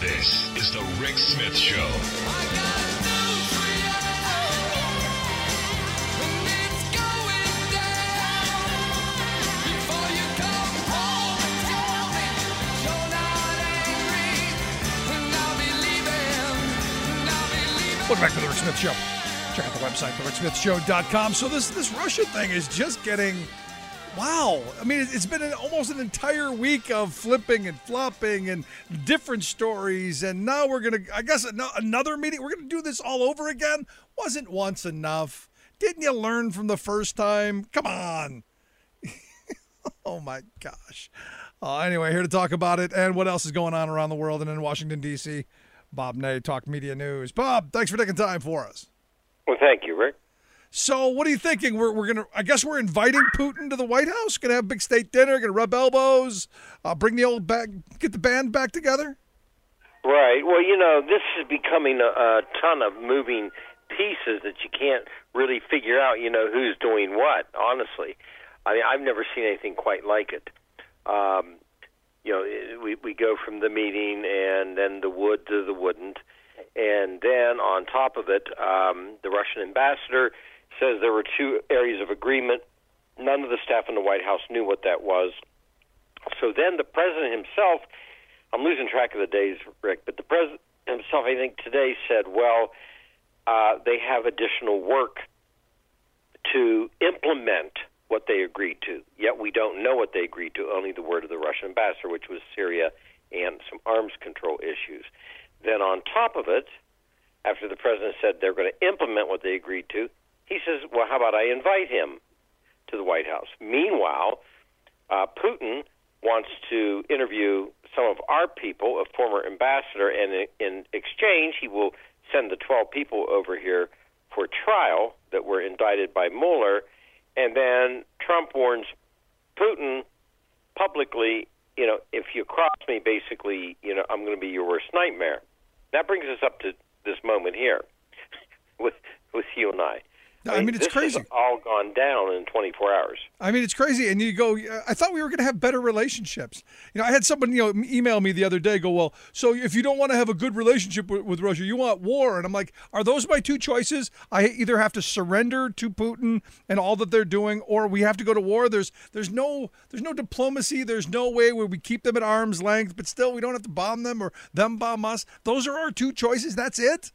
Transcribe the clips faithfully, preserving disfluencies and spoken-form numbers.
This is the Rick Smith Show. Welcome back to the Rick Smith Show. Check out the website, the rick smith show dot com. So this this Russia thing is just getting, wow. I mean, it's been an, almost an entire week of flipping and flopping and different stories. And now we're going to, I guess, another meeting. We're going to do this all over again. Wasn't once enough. Didn't you learn from the first time? Come on. Oh, my gosh. Uh, anyway, here to talk about it and what else is going on around the world and in Washington, D C, Bob Ney, Talk Media News. Bob, thanks for taking time for us. Well, thank you, Rick. So, what are you thinking? We're we're gonna. I guess we're inviting Putin to the White House. Gonna have a big state dinner. Gonna rub elbows. Uh, bring the old back. Get the band back together. Right. Well, you know, this is becoming a, a ton of moving pieces that you can't really figure out. You know, who's doing what. Honestly, I mean, I've never seen anything quite like it. Um, you know, we we go from the meeting and then the would to the wouldn't. And then on top of it, um, the Russian ambassador says there were two areas of agreement. None of the staff in the White House knew what that was. So then the president himself, I'm losing track of the days, Rick, but the president himself, I think today said, well, uh, they have additional work to implement what they agreed to. Yet we don't know what they agreed to, only the word of the Russian ambassador, which was Syria and some arms control issues. Then on top of it, after the president said they're going to implement what they agreed to, he says, well, how about I invite him to the White House? Meanwhile, uh, Putin wants to interview some of our people, a former ambassador, and in exchange, he will send the twelve people over here for trial that were indicted by Mueller. And then Trump warns Putin publicly, you know, if you cross me, basically, you know, I'm going to be your worst nightmare. That brings us up to this moment here with with you and I. I mean, it's this crazy. Has all gone down in twenty-four hours. I mean, it's crazy. And you go, I thought we were going to have better relationships. You know, I had someone, you know, email me the other day, go, well, so if you don't want to have a good relationship with, with Russia, you want war. And I'm like, are those my two choices? I either have to surrender to Putin and all that they're doing, or we have to go to war. There's there's no there's no diplomacy. There's no way where we keep them at arm's length, but still we don't have to bomb them or them bomb us. Those are our two choices. That's it.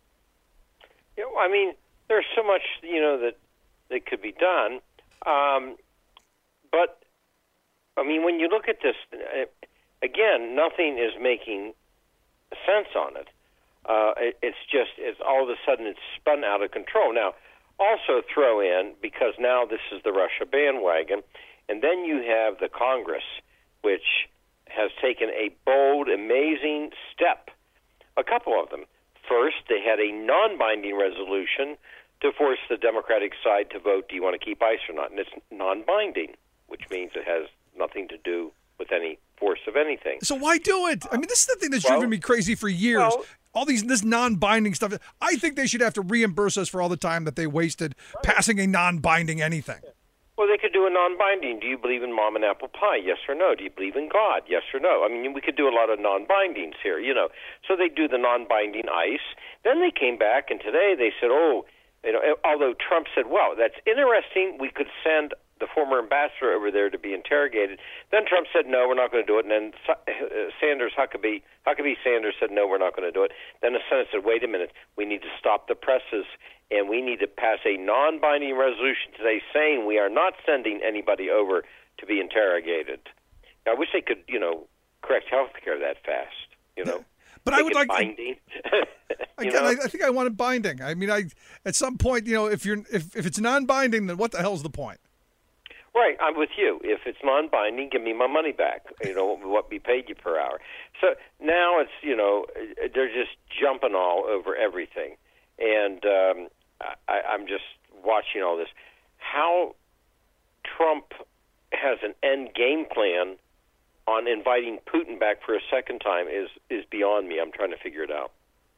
You know, I mean, there's so much, you know, that that could be done. Um, but, I mean, when you look at this, uh, again, nothing is making sense on it. Uh, it. It's just, it's all of a sudden it's spun out of control. Now, also throw in, because now this is the Russia bandwagon, and then you have the Congress, which has taken a bold, amazing step, a couple of them. First, they had a non-binding resolution to force the Democratic side to vote, do you want to keep ICE or not? And it's non-binding, which means it has nothing to do with any force of anything. So why do it? I mean, this is the thing that's well, driven me crazy for years. Well, all these this non-binding stuff. I think they should have to reimburse us for all the time that they wasted right. passing a non-binding anything. Well, they could do a non-binding. Do you believe in mom and apple pie? Yes or no? Do you believe in God? Yes or no? I mean, we could do a lot of non-bindings here, you know. So they do the non-binding ICE. Then they came back, and today they said, oh, you know, although Trump said, well, that's interesting, we could send the former ambassador over there to be interrogated. Then Trump said, no, we're not going to do it. And then Sanders, Huckabee, Huckabee Sanders said, no, we're not going to do it. Then the Senate said, wait a minute, we need to stop the presses, and we need to pass a non-binding resolution today saying we are not sending anybody over to be interrogated. Now, I wish they could, you know, correct health care that fast, you know. But Make I would like binding. Again, I, I think I want it binding. I mean, I at some point, you know, if you're if, if it's non-binding, then what the hell's the point? Right, I'm with you. If it's non-binding, give me my money back. You know, what we paid you per hour. So now it's, you know, they're just jumping all over everything, and um, I, I'm just watching all this. How Trump has an end game plan on inviting Putin back for a second time is, is beyond me. I'm trying to figure it out.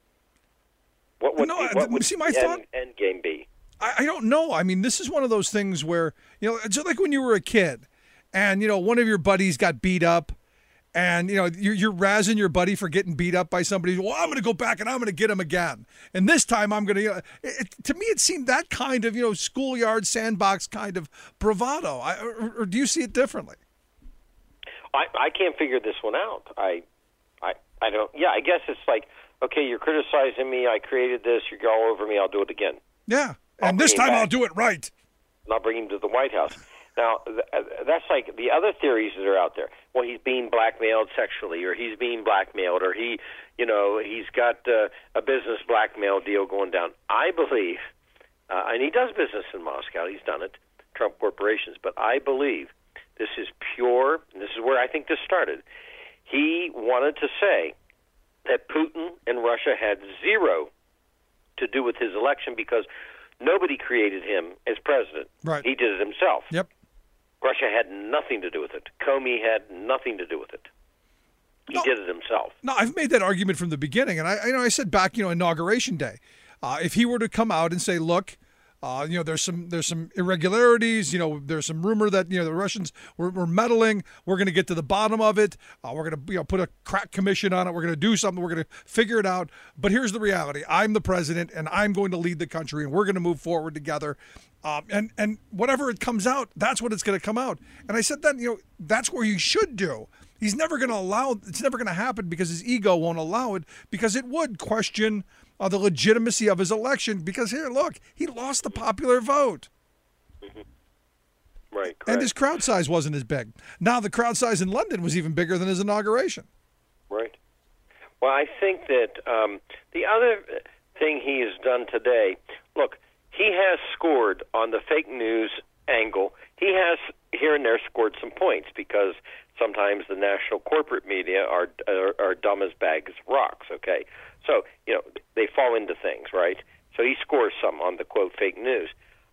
What would, no, be, what would see, my the thought, end, end game be? I, I don't know. I mean, this is one of those things where, you know, it's like when you were a kid and, you know, one of your buddies got beat up and you know you're, you're razzing your buddy for getting beat up by somebody. Well, I'm going to go back and I'm going to get him again, and this time I'm going to. You know, it, to me, it seemed that kind of you know schoolyard sandbox kind of bravado. I, or, or do you see it differently? I, I can't figure this one out. I, I, I don't. Yeah, I guess it's like, okay, you're criticizing me. I created this. You're all over me. I'll do it again. Yeah, I'll and this time I'll do it right. And I'll bring him to the White House. Now, th- that's like the other theories that are out there. Well, he's being blackmailed sexually, or he's being blackmailed, or he, you know, he's got uh, a business blackmail deal going down. I believe, uh, and he does business in Moscow. He's done it, Trump Corporations. But I believe this is pure, and this is where I think this started. He wanted to say that Putin and Russia had zero to do with his election because nobody created him as president. Right. He did it himself. Yep. Russia had nothing to do with it. Comey had nothing to do with it. He No. did it himself. No, I've made that argument from the beginning, and I, you know, I said back, you know, inauguration day, uh, if he were to come out and say, look, uh, you know, there's some there's some irregularities, you know, there's some rumor that you know the Russians were, were meddling. We're going to get to the bottom of it. Uh, we're going to you know put a crack commission on it. We're going to do something. We're going to figure it out. But here's the reality: I'm the president, and I'm going to lead the country, and we're going to move forward together. Um, and and whatever it comes out, that's what it's going to come out. And I said that you know that's where you should do. He's never going to allow. It's never going to happen because his ego won't allow it. Because it would question uh, the legitimacy of his election. Because here, look, he lost the popular vote. Mm-hmm. Right. Correct. And his crowd size wasn't as big. Now the crowd size in London was even bigger than his inauguration. Right. Well, I think that um, the other thing he has done today. Look, he has scored on the fake news angle. He has here and there scored some points because sometimes the national corporate media are are, are dumb as bags of rocks. Okay, so you know they fall into things, right? So he scores some on the quote fake news.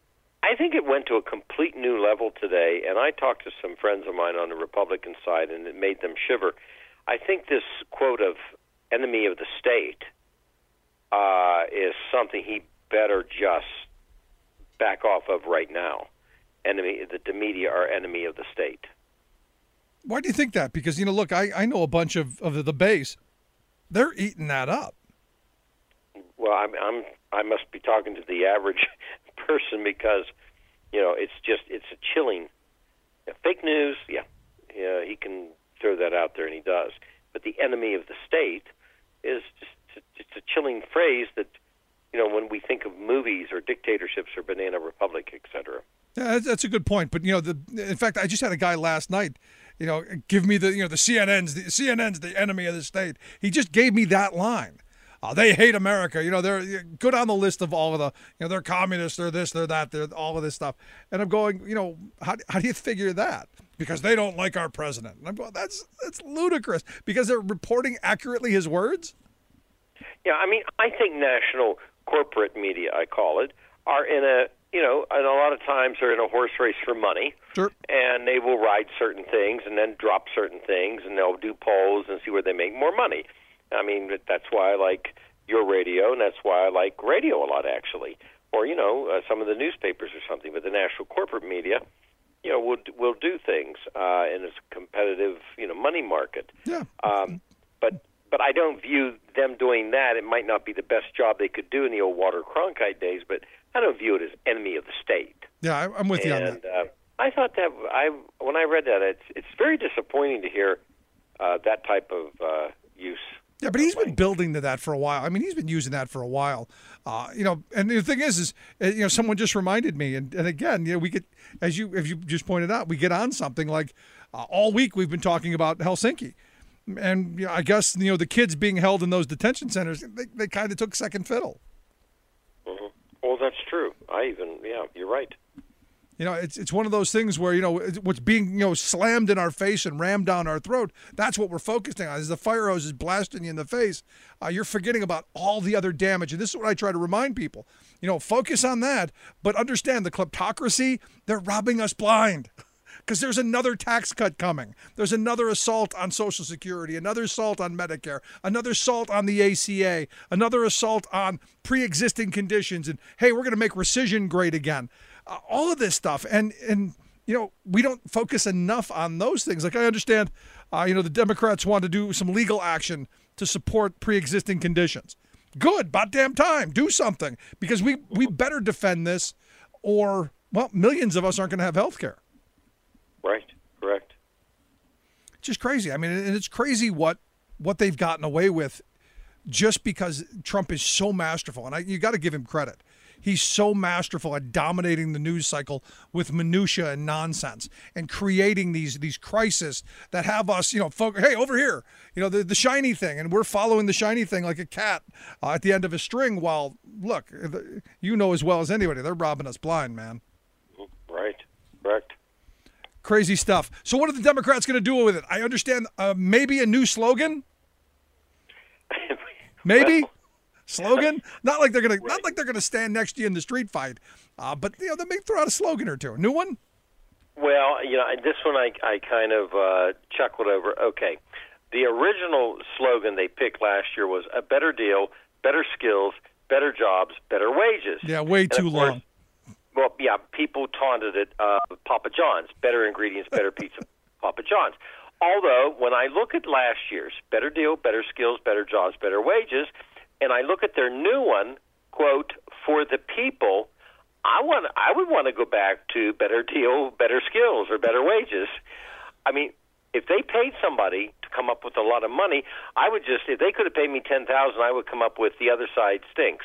I think it went to a complete new level today, and I talked to some friends of mine on the Republican side, and it made them shiver. I think this quote of enemy of the state uh, is something he better just back off of right now. Enemy, that the media are enemy of the state. Why do you think that? Because, you know, look, I, I know a bunch of, of the base. They're eating that up. Well, I'm, I'm I must be talking to the average person because, you know, it's just, it's a chilling. Yeah, fake news, yeah, yeah, he can throw that out there, and he does. But the enemy of the state is just, it's a chilling phrase that, you know, when we think of movies or dictatorships or banana republic, et cetera. Yeah, that's, that's a good point. But, you know, the in fact, I just had a guy last night, you know, give me the, you know, the C N N's, the C N N's the enemy of the state. He just gave me that line. Uh, they hate America. You know, they're go down the list of all of the, you know, they're communists, they're this, they're that, they're all of this stuff. And I'm going, you know, how, how do you figure that? Because they don't like our president. And I'm going, that's that's ludicrous because they're reporting accurately his words. Yeah, I mean, I think national corporate media, I call it, are in a, you know, and a lot of times they're in a horse race for money. Sure. And they will ride certain things and then drop certain things, and they'll do polls and see where they make more money. I mean, that's why I like your radio, and that's why I like radio a lot, actually. Or, you know, uh, some of the newspapers or something. But the national corporate media, you know, will will do things uh, in a competitive, you know, money market. Yeah. Um, but but I don't view them doing that. It might not be the best job they could do in the old Walter Cronkite days, but I don't view it as enemy of the state. Yeah, I, I'm with you on and, that. Uh, I thought that I when I read that, it's it's very disappointing to hear uh, that type of uh, use. Yeah, but he's been building to that for a while. I mean, he's been using that for a while. Uh, you know, and the thing is, is you know, someone just reminded me, and, and again, you know, we get, as you as you just pointed out, we get on something like uh, all week we've been talking about Helsinki, and you know, I guess you know the kids being held in those detention centers, they, they kind of took second fiddle. Mm-hmm. Well, that's true. I even, yeah, you're right. You know, it's it's one of those things where, you know, what's being, you know, slammed in our face and rammed down our throat, that's what we're focusing on. As the fire hose is blasting you in the face, uh, you're forgetting about all the other damage. And this is what I try to remind people. You know, focus on that, but understand the kleptocracy, they're robbing us blind. Because there's another tax cut coming. There's another assault on Social Security, another assault on Medicare, another assault on the A C A, another assault on pre-existing conditions. And, hey, we're going to make rescission great again. Uh, all of this stuff. And, and you know, we don't focus enough on those things. Like I understand, uh, you know, the Democrats want to do some legal action to support pre-existing conditions. Good, about damn time. Do something because we, we better defend this or, well, millions of us aren't going to have health care. Right, correct. Just crazy. I mean, and it's crazy what what they've gotten away with just because Trump is so masterful. And I, you got to give him credit. He's so masterful at dominating the news cycle with minutia and nonsense and creating these these crises that have us, you know, folk, hey, over here, you know, the, the shiny thing. And we're following the shiny thing like a cat uh, at the end of a string while, look, you know as well as anybody, they're robbing us blind, man. Right, correct. Crazy stuff. So what are the Democrats going to do with it? I understand uh, maybe a new slogan? Maybe? Well, slogan? Not like they're gonna right. not like they're gonna stand next to you in the street fight, uh, but you know they may throw out a slogan or two. A new one? Well, you know this one I I kind of uh, chuckled over. Okay, the original slogan they picked last year was a better deal, better skills, better jobs, better wages. Yeah, way and too course, long. Well, yeah, people taunted it. Uh, Papa John's, better ingredients, better pizza. Papa John's. Although when I look at last year's better deal, better skills, better jobs, better wages. And I look at their new one, quote, for the people, I want, I would want to go back to better deal, better skills, or better wages. I mean, if they paid somebody to come up with a lot of money, I would just, if they could have paid me ten thousand dollars, I would come up with the other side stinks.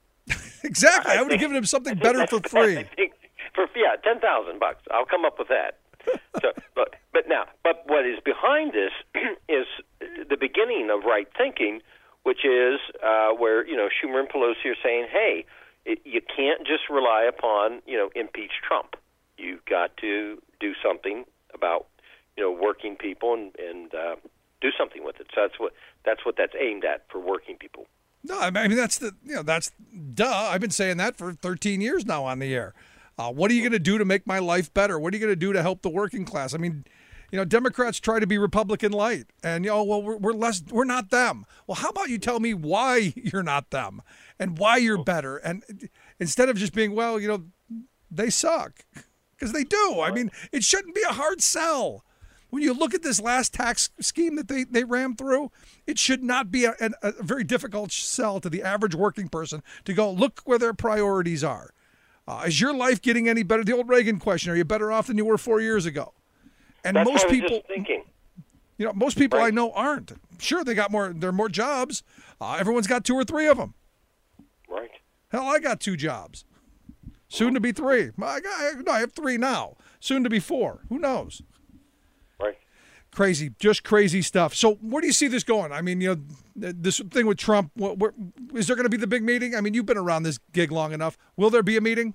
Exactly. I, I would think, have given him something better for free. I think for, yeah, ten thousand bucks. I'll come up with that. So, but, but now, but what is behind this is the beginning of right thinking, which is uh, where, you know, Schumer and Pelosi are saying, hey, it, you can't just rely upon, you know, impeach Trump. You've got to do something about, you know, working people and, and uh, do something with it. So that's what that's what that's aimed at for working people. No, I mean, that's the, you know, that's, duh. I've been saying that for thirteen years now on the air. Uh, what are you going to do to make my life better? What are you going to do to help the working class? I mean, you know, Democrats try to be Republican light, and you know, well, we're, we're less, we're not them. Well, how about you tell me why you're not them, and why you're better, and instead of just being, well, you know, they suck, because they do. I mean, it shouldn't be a hard sell. When you look at this last tax scheme that they, they rammed through, it should not be a, a, a very difficult sell to the average working person to go, look where their priorities are. Uh, is your life getting any better? The old Reagan question, are you better off than you were four years ago? And That's most what I was people, just thinking. You know, most people right. I know aren't. Sure, they got more, there are more jobs. Uh, everyone's got two or three of them. Right. Hell, I got two jobs. Soon to be three. I, got, no, I have three now. Soon to be four. Who knows? Right. Crazy, just crazy stuff. So where do you see this going? I mean, you know, this thing with Trump, what, where, is there going to be the big meeting? I mean, you've been around this gig long enough. Will there be a meeting?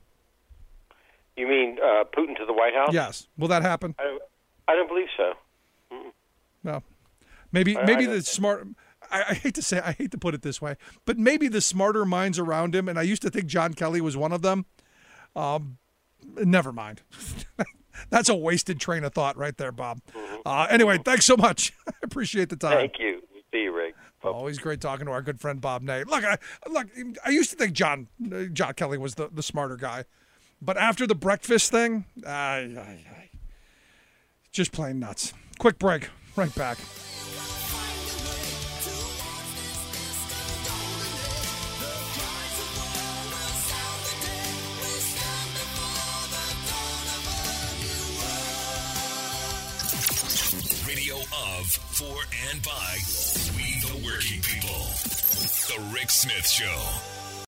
You mean uh, Putin to the White House? Yes. Will that happen? I don't, I don't believe so. Mm-mm. No. Maybe I, maybe I the smart, I, I hate to say, I hate to put it this way, but maybe the smarter minds around him, and I used to think John Kelly was one of them. Um, never mind. That's a wasted train of thought right there, Bob. Mm-hmm. Uh, anyway, thanks so much. I appreciate the time. Thank you. See you, Rick. Oh, always great talking to our good friend Bob Ney. Look, I look. I used to think John John Kelly was the, the smarter guy, but after the breakfast thing, I, I, I just plain nuts. Quick break. Right back. Of, for, and by we the working people. The Rick Smith Show.